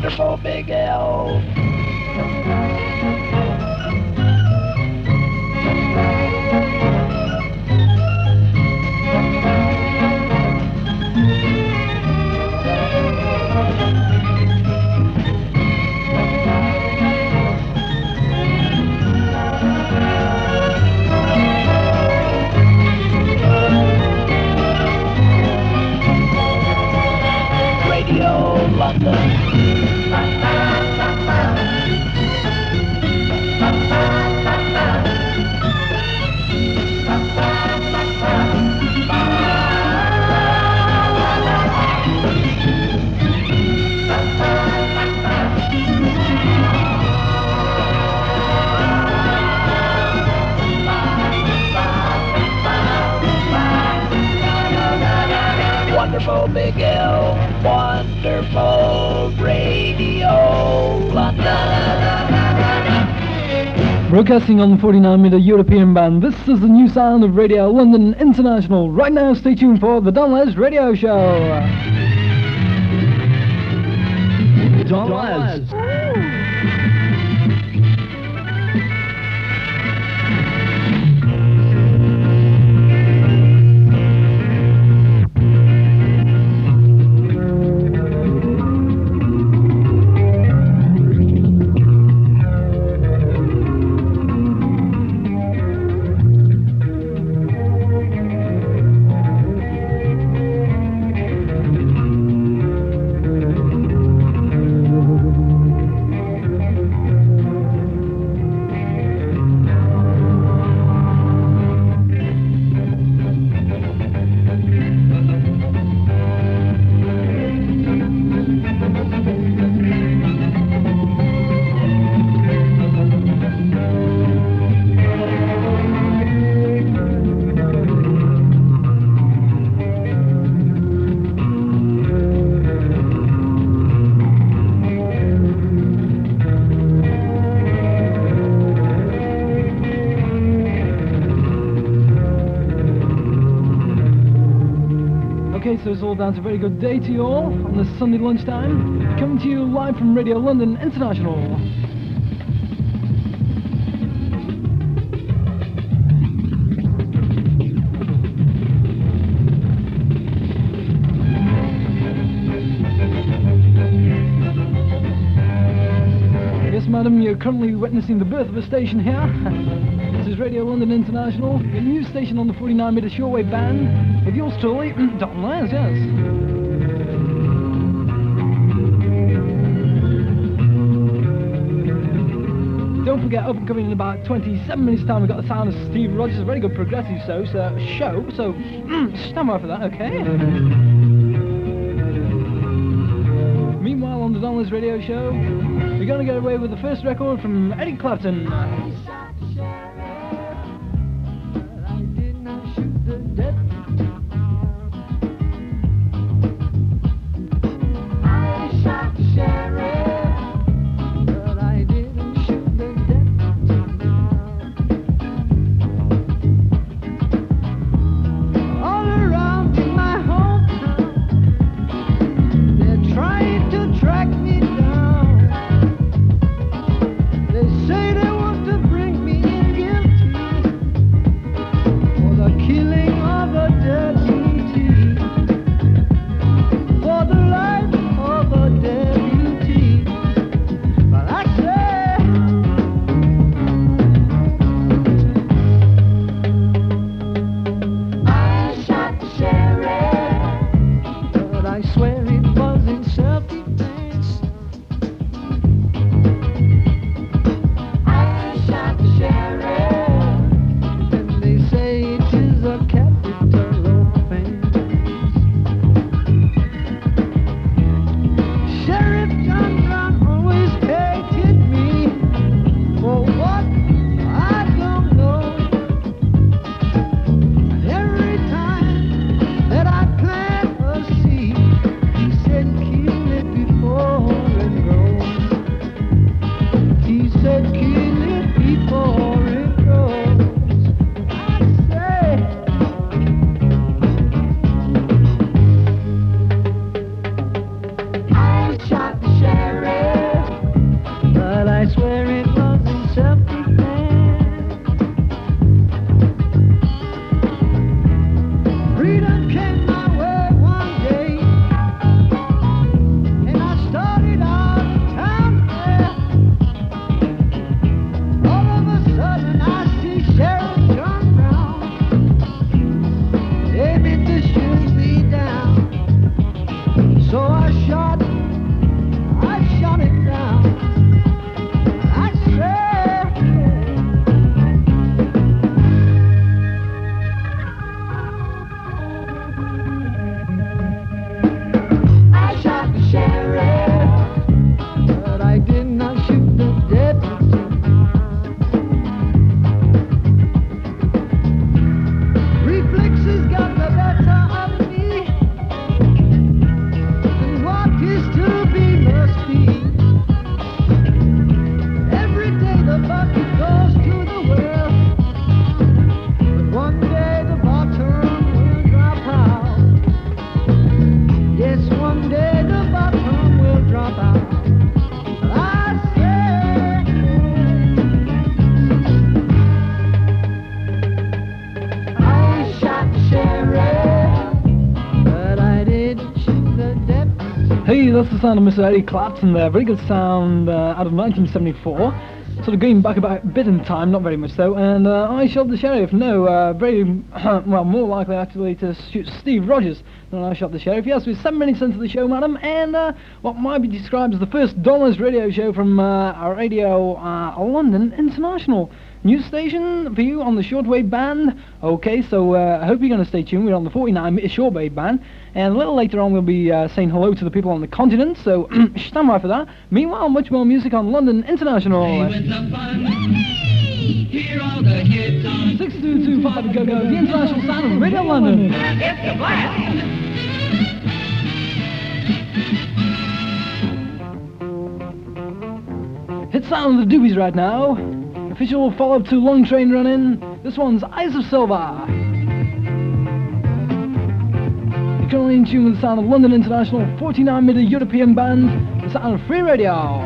wonderful Big L. Radio London. Wonderful Big L, wonderful Radio London. Broadcasting on the 49-meter European band, this is the new sound of Radio London International. Right now, stay tuned for the Don Les Radio Show. Don Les. So it's all down to a very good day to you all on this Sunday lunchtime. Coming to you live from Radio London International. Yes, madam, you're currently witnessing the birth of a station here. This is Radio London International, a new station on the 49-meter shortwave band. With yours truly, Don Les, yes. Don't forget, up and coming in about 27 minutes time, we've got the sound of Steve Rogers, a very good progressive show, so stand by for that, okay? Meanwhile, on the Don Les Radio Show, we're going to get away with the first record from Eric Clapton. Say they want to bring me in. Hey, that's the sound of Mr. Eric Clapton there. Very good sound out of 1974. Sort of going back about a bit in time, not very much though. And I Shot the Sheriff. No, very, well, more likely actually to shoot Steve Rogers than I Shot the Sheriff. Yes, we're 7 minutes into the show, madam, and what might be described as the first Dollars radio show from our Radio London International news station for you on the shortwave band. Okay, so I hope you're going to stay tuned. We're on the 49-meter shortwave band, and a little later on we'll be saying hello to the people on the continent, so stand by for that. Meanwhile, much more music on London International. 6225 go go, the international sound of Radio London. It's the blast! Hit sound of the Doobies right now. Official follow-up to Long Train Running. This one's Eyes of Silver. You're currently in tune with the sound of London International 49-meter European band, the sound of Free Radio.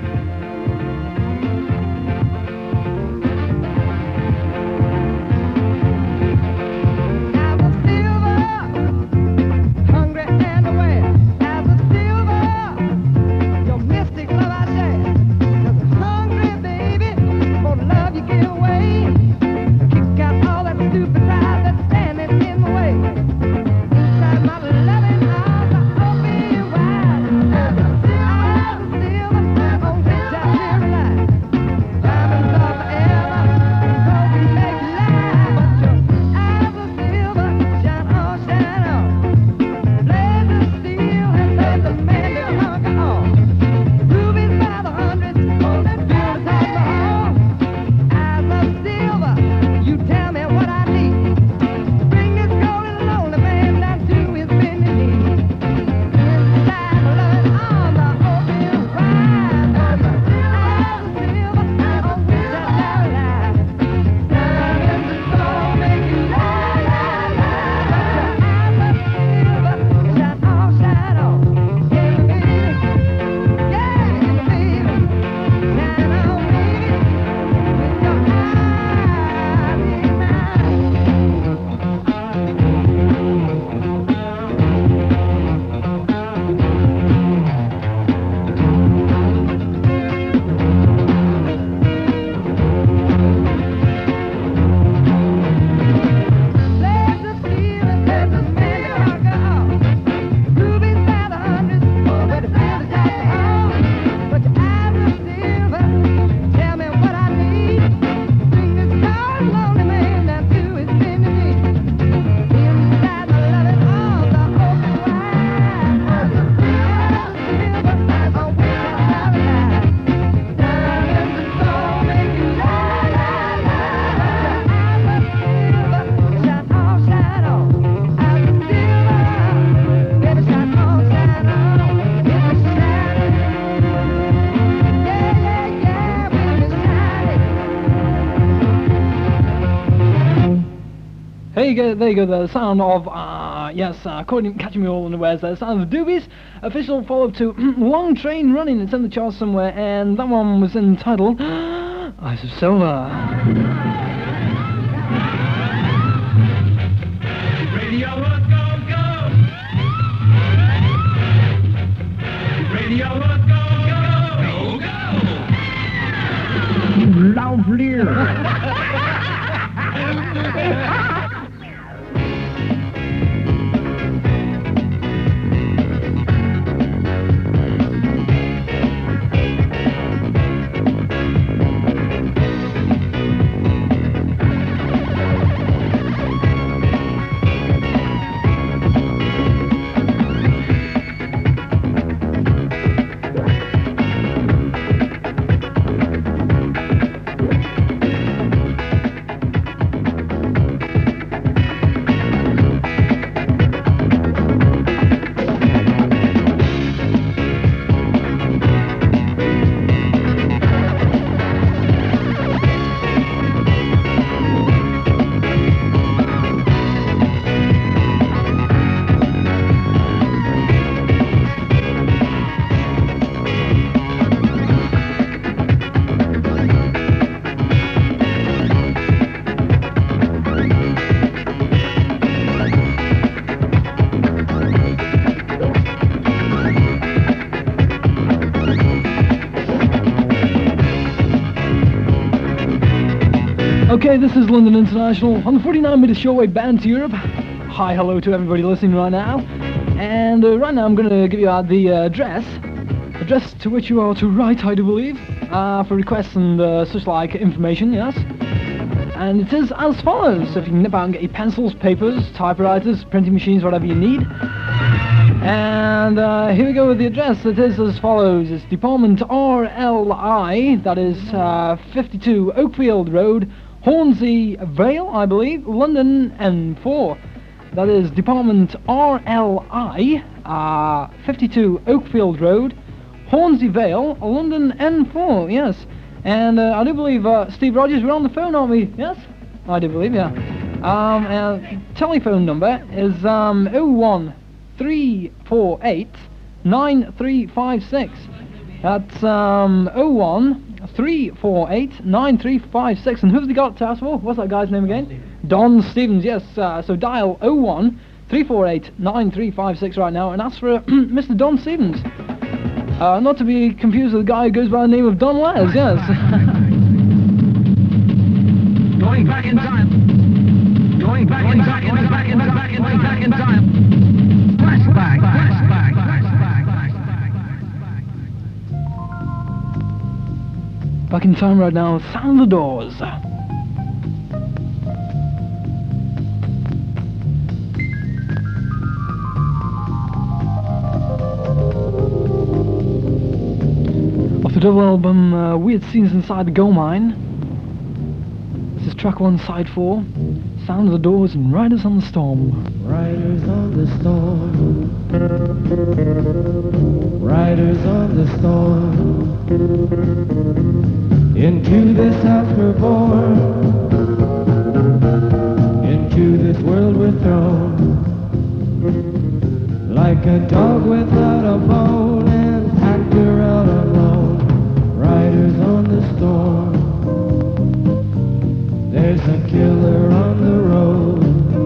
There you go, the sound of, catching me all unawares there, the sound of the Doobies, official follow-up to Long Train Running. It's in the charts somewhere, and that one was entitled Eyes of Silver. Radio, let's go, go! Radio, let's go, go! Go, go! Lovely! Okay, this is London International on the 49-meter shortwave band to Europe. Hi, hello to everybody listening right now. And right now I'm going to give you the address to which you are to write, I do believe, for requests and such like information, yes. And it is as follows. So if you can nip out and get your pencils, papers, typewriters, printing machines, whatever you need. And here we go with the address. It is as follows. It's Department RLI, that is 52 Oakfield Road, Hornsey Vale, I believe, London N4. That is Department RLI, 52 Oakfield Road, Hornsey Vale, London N4, yes. And I do believe, Steve Rogers, we're on the phone, aren't we? Yes? I do believe, yeah. Telephone number is 01348 9356. That's 01348 9356. And who's he got to ask for? What's that guy's name again? Don Stevens, yes. So dial 01348 9356 right now and ask for Mr. Don Stevens. Not to be confused with the guy who goes by the name of Don Les, yes. Going back in time. Going back in time. Flashback. Back in time right now, Sound the Doors. Off the double album Weird Scenes Inside the Gold Mine. This is track 1, side 4. Sound of the Doors and Riders on the Storm. Riders on the storm. Riders on the storm. Into this house we're born. Into this world we're thrown. Like a dog without a bone and packed her out alone. Riders on the storm. There's a killer on the road.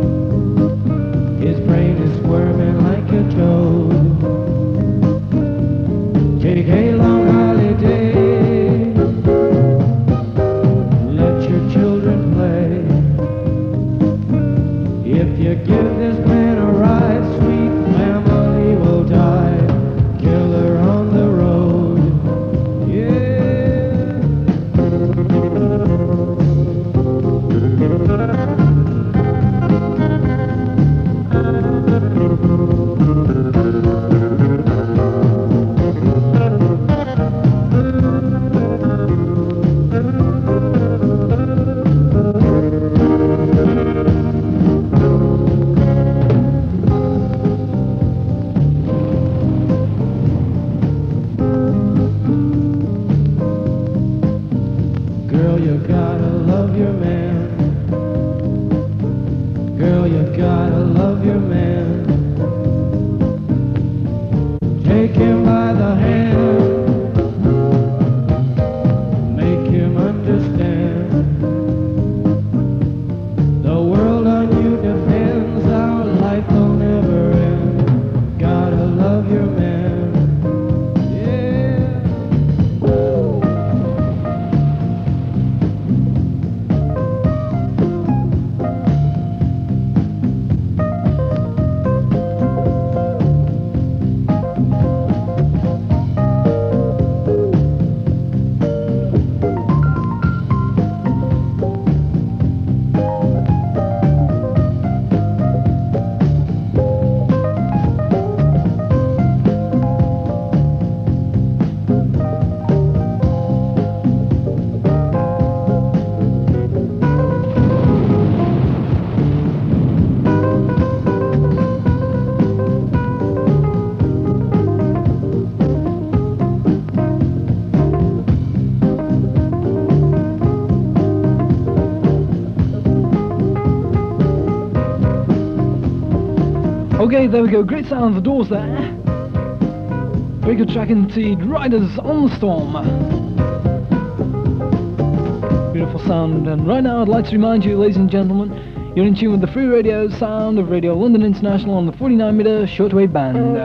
His brain is squirming like a toad. Take a long holiday. Let your children play. If you give this man a ride, sweet family will die. Killer on the road. Yeah. Girl, you gotta love your man. Girl, you gotta love your man. Take him by the hand. Make him understand. The world on you depends. Our life will never end. Gotta love your man. Yeah. Okay, there we go. Great sound of the Doors there. Very good track indeed. Riders on the Storm. Beautiful sound. And right now I'd like to remind you, ladies and gentlemen, you're in tune with the free radio sound of Radio London International on the 49-meter shortwave band.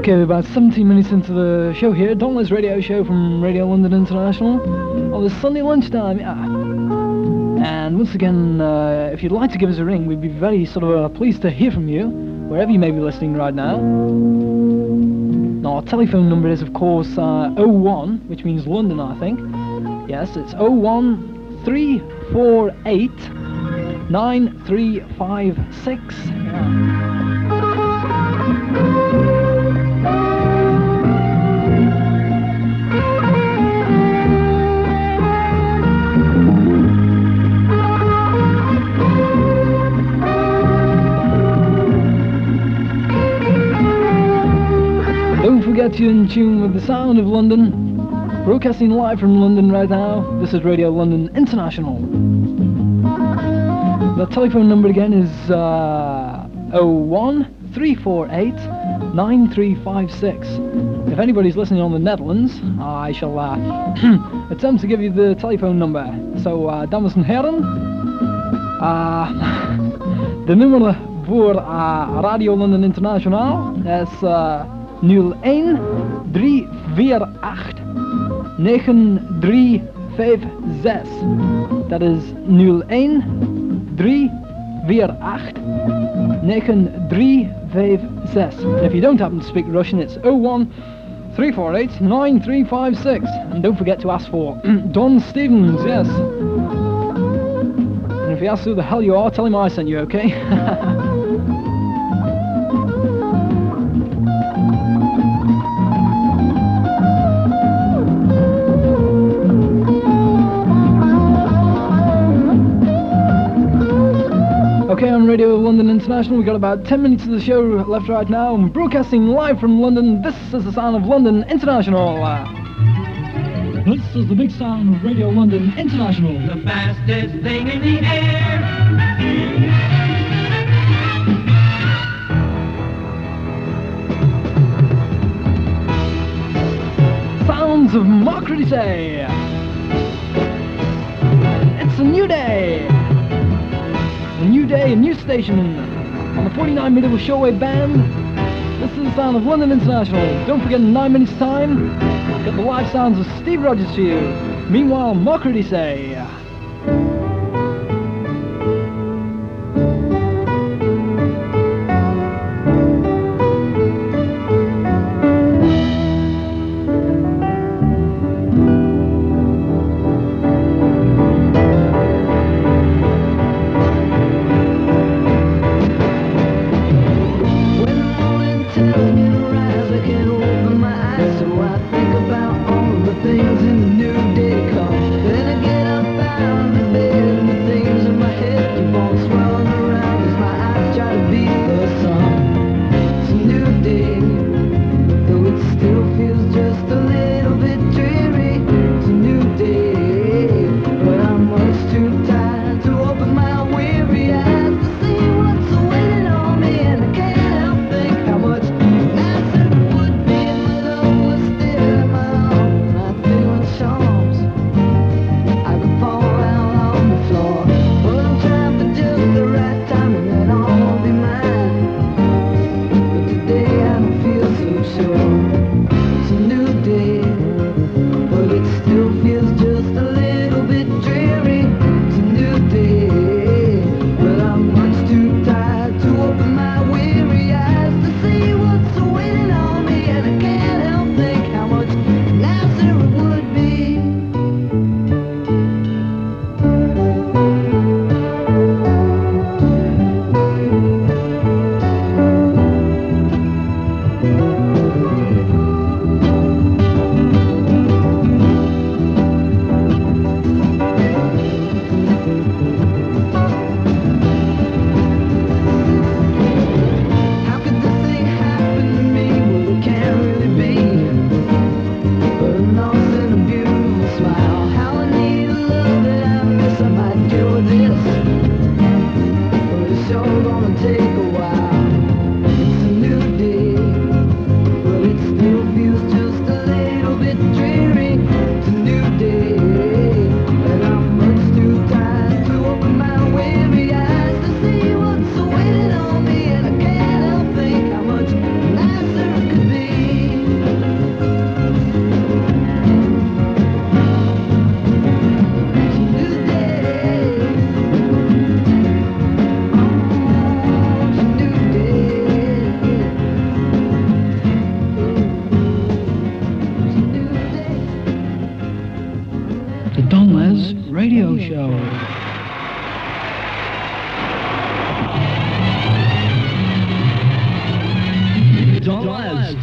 Okay, we're about 17 minutes into the show here. Dawnless Radio Show from Radio London International on this Sunday lunchtime, yeah. And once again, if you'd like to give us a ring, we'd be very pleased to hear from you, wherever you may be listening right now. Now, our telephone number is, of course, 01, which means London, I think. Yes, it's 01348 9356. Yeah. Don't forget you're in tune with the sound of London, broadcasting live from London right now. This is Radio London International. The telephone number again is 01348 9356. If anybody's listening on the Netherlands, I shall attempt to give you the telephone number. So, dames en heren, de nummer voor Radio London International is 01 348 9356. That is 01 348 9356. And if you don't happen to speak Russian, it's 01 348 9356. And don't forget to ask for Don Stevens, yes. And if he asks who the hell you are, tell him I sent you, okay? Okay, on Radio London International, we've got about 10 minutes of the show left right now. I'm broadcasting live from London. This is the sound of London International. This is the big sound of Radio London International. The fastest thing in the air. Sounds of Marcredite. It's a new day. A new day, a new station on the 49-meter shortwave band. This is the sound of London International. Don't forget in 9 minutes time, get the live sounds of Steve Rogers for you. Meanwhile, Marcredite. Things in the new day come. Then I get up Don Les Radio Show. Don Les.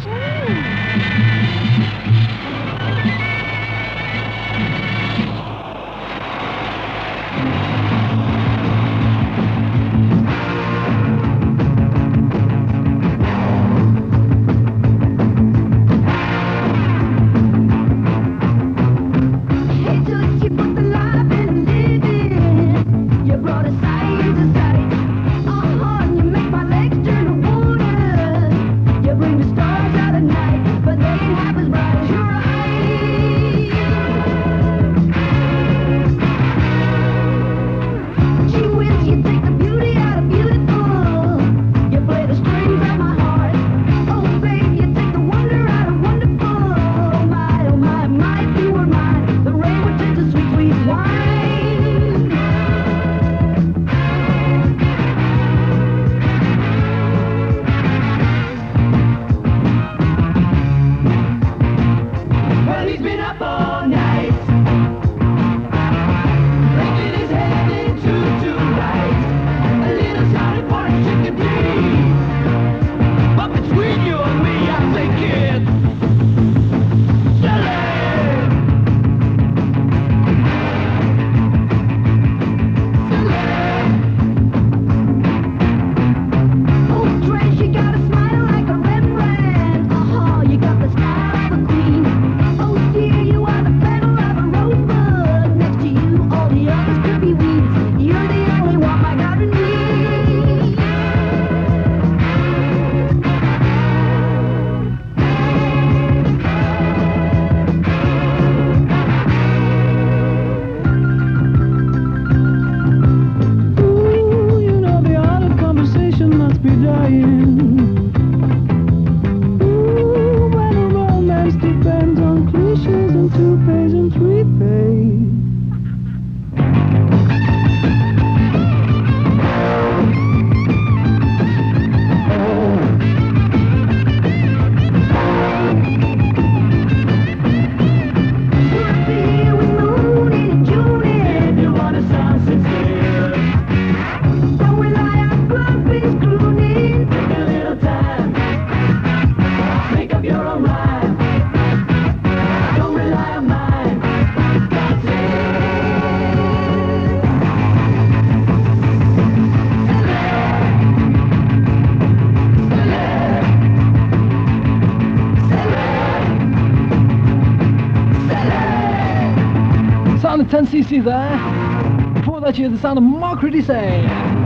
Sound of 10cc there. Before that you had the sound of Mark Ridisay.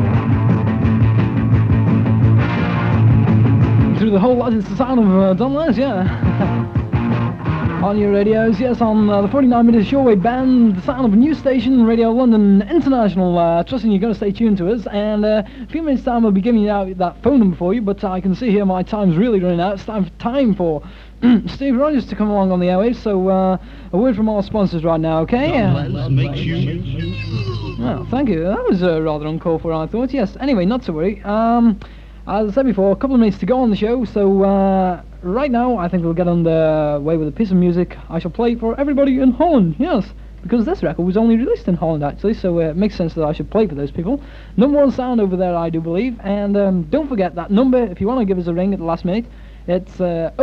Through the whole lot it's the sound of Don Les, yeah. On your radios, yes, on the 49mm shortwave band, the sound of a new station, Radio London International. Trusting you're going to stay tuned to us, and a few minutes time we'll be giving out that phone number for you, but I can see here my time's really running out. It's time for Steve Rogers to come along on the airwaves, so a word from our sponsors right now, okay? Les makes you. Well, thank you. That was rather uncalled for, I thought. Yes, anyway, not to worry. As I said before, a couple of minutes to go on the show, so right now I think we'll get underway with a piece of music I shall play for everybody in Holland, yes, because this record was only released in Holland actually, so it makes sense that I should play for those people. Number one sound over there, I do believe, and don't forget that number if you want to give us a ring at the last minute. It's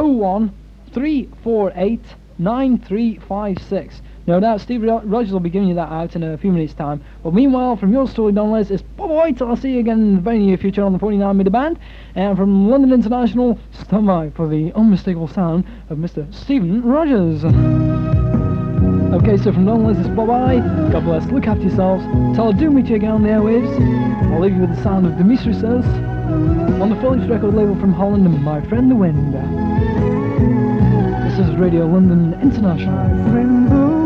013489356. No doubt Steve Rogers will be giving you that out in a few minutes time. But meanwhile, from your story, Don Les, it's bye-bye till I'll see you again in the very near future on the 49mm band. And from London International, stand by for the unmistakable sound of Mr. Stephen Rogers. Okay, so from Don Les, it's bye-bye. God bless, look after yourselves. Till I do meet you again on the airwaves, I'll leave you with the sound of Dimitri Says on the Philips record label from Holland, and My Friend the Wind. This is Radio London International.